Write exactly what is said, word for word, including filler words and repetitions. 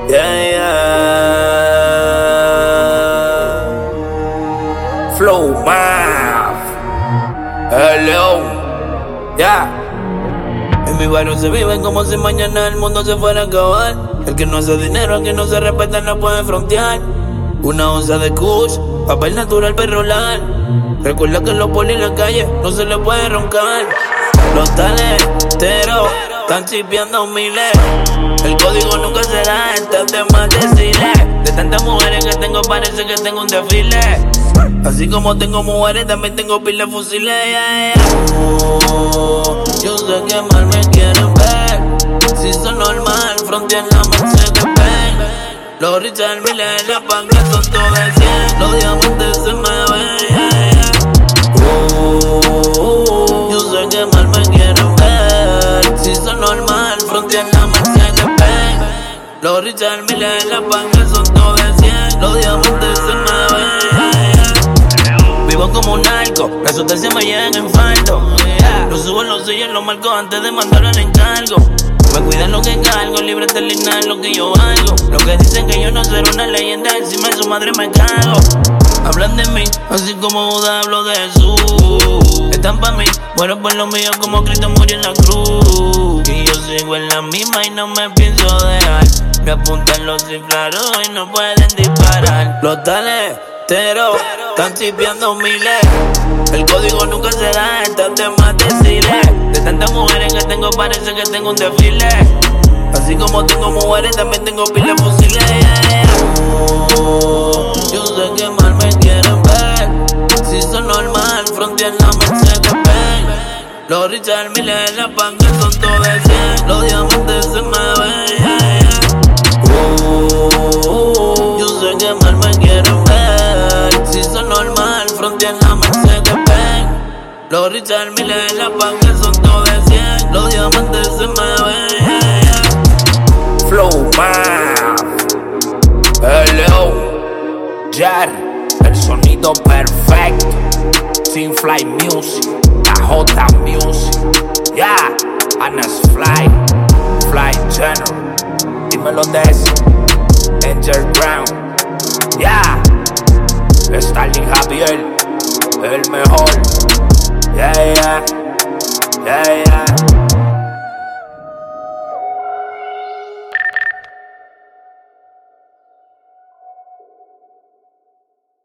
Yeah, yeah. Flow Maf. Hello. Yeah. En mi barrio se vive como si mañana el mundo se fuera a acabar. El que no hace dinero, el que no se respeta no puede frontear. Una onza de kush, papel natural perrolar. Recuerda que los polis en la calle no se le puede roncar. Los taleteros están chipeando miles. El código nunca será, este de más decirle. De tantas mujeres que tengo parece que tengo un desfile. Así como tengo mujeres también tengo pila de fusiles, yeah, yeah. Oh, yo sé que mal me quieren ver. Si son normal, frontean la Mercedes-Benz. Los Richard Mille, la panca son todos de cien. Los diamantes se me ven, yeah, yeah. Oh, yo sé que mal me quieren ver. Si son normal, frontean la Mercedes-Benz. Los Richard Mille, la panca son todos de cien. Los diamantes se me ven, yeah, yeah. Vivo como un narco, las sustancias me llegan en faldo, yeah. Lo subo en los sillos, lo marco antes de mandarlo al encargo. Me cuidan lo que cargo, libre de linar lo que yo hago. Lo que dicen que yo no seré una leyenda, encima de su madre me cago. Hablan de mí, así como Buda hablo de Jesús. Están pa' mí, muero por lo mío como Cristo murió en la cruz. Y yo sigo en la misma y no me pienso dejar. Me apuntan los cifrados y no pueden disparar. Los taleteros están chipeando miles. El código nunca se da, estos temas decirles. De tantas mujeres que tengo parece que tengo un desfile. Así como tengo mujeres también tengo pila de fusiles, yeah, yeah. Oh, yo sé que mal me quieren ver. Si son normal, frontean la Mercedes-Benz. Los Richard Mille, la panca son todos de cien. Los diamantes se me ven, yeah, yeah. Oh, yo sé que mal me quieren ver. Si son normal, frontean la Mercedes-Benz. Los Richard Mille, la panca son todos de cien. Los diamantes se me ven, yeah, yeah. Flow Maf. Hello. Jar, el sonido perfecto. Sin Fly Music, la J Music. Yeah, Anas Fly, Fly Channel. Dímelo de eso. Underground. Yeah, Stalin Javier, el mejor. Yeah, yeah, yeah, yeah.